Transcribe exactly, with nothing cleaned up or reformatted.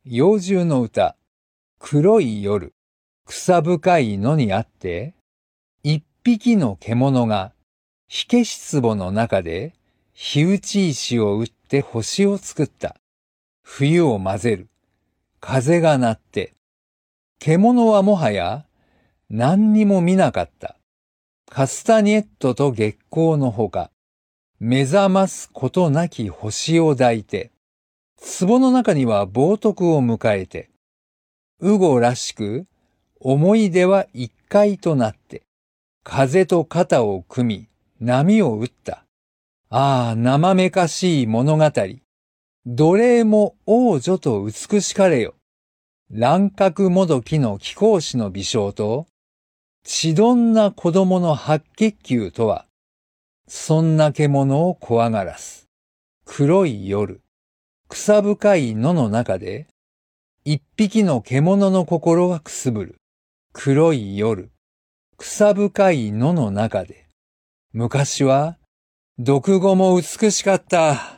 妖獣の歌、黒い夜、草深い野にあって、一匹の獣が火消し壺の中で火打ち石を打って星を作った。冬を混ぜる。風が鳴って。獣はもはや何にも見なかった。カスタニエットと月光のほか、目覚ますことなき星を抱いて、壺の中には冒涜を迎えて、ウゴらしく思い出は一回となって、風と肩を組み波を打った。ああ、生めかしい物語。奴隷も王女と美しかれよ。乱獲もどきの貴公子の微笑と、ちどんな子供の白血球とは、そんな獣を怖がらす。黒い夜、草深い野の中で、一匹の獣の心がくすぶる。黒い夜、草深い野の中で、昔は、毒語も美しかった。